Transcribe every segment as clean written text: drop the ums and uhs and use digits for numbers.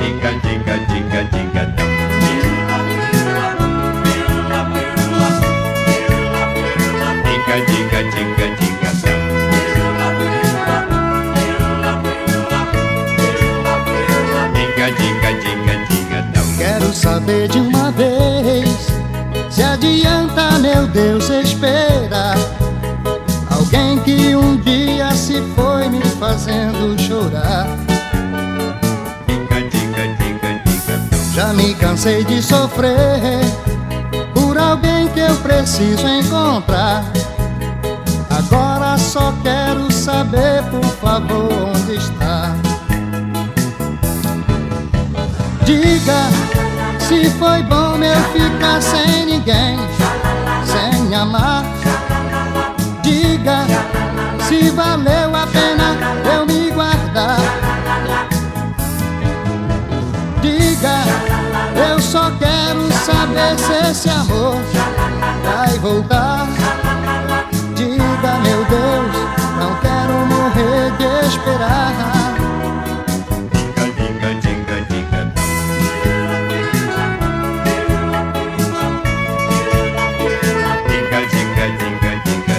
Diga, diga, diga, diga, não. Diga, diga, diga, diga, não. Diga, diga, diga, diga, não. Quero saber de uma vez, se adianta, meu Deus, esperar alguém que um dia se foi me fazendo chorar. Diga, diga, diga, diga, não. Já me cansei de sofrer por alguém que eu preciso encontrar. Agora só quero saber, por favor, onde está. Diga se foi bom eu ficar sem ninguém, sem amar. Diga se valeu a pena eu me guardar. Diga, eu só quero saber se esse amor vai voltar. Diga, meu Deus, não quero morrer de esperar. Diga, diga, diga, diga, não. Diga, diga, diga, diga,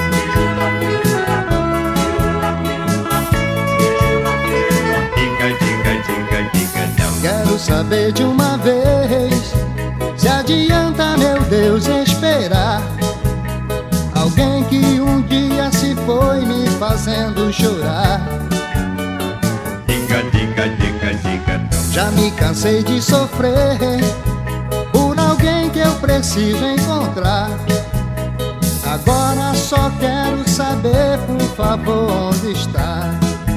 não. Diga, diga, diga, diga, não. Quero saber de uma vez, se adianta, meu Deus, esperar alguém que um dia se foi me fazendo chorar. Diga, diga, diga, diga, não. Já me cansei de sofrer por alguém que eu preciso encontrar. Agora só quero saber, por favor, onde está.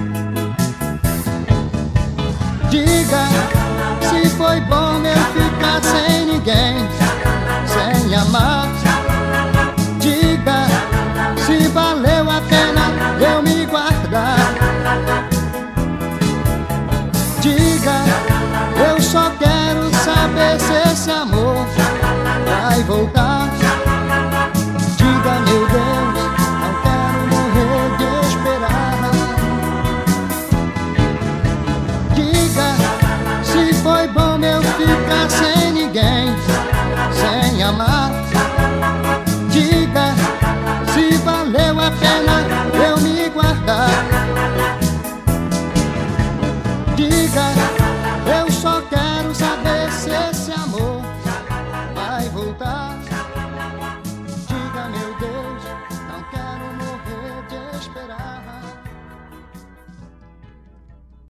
Diga se foi bom eu ficar sem ninguém, sem amar. Diga se valeu a pena eu me guardar. Diga, eu só quero saber se esse amor vai voltar. Diga, meu Deus, não quero morrer de esperar. Diga se foi bom eu ficar sem ninguém, sem amar. Diga se valeu a pena eu me guardar. Diga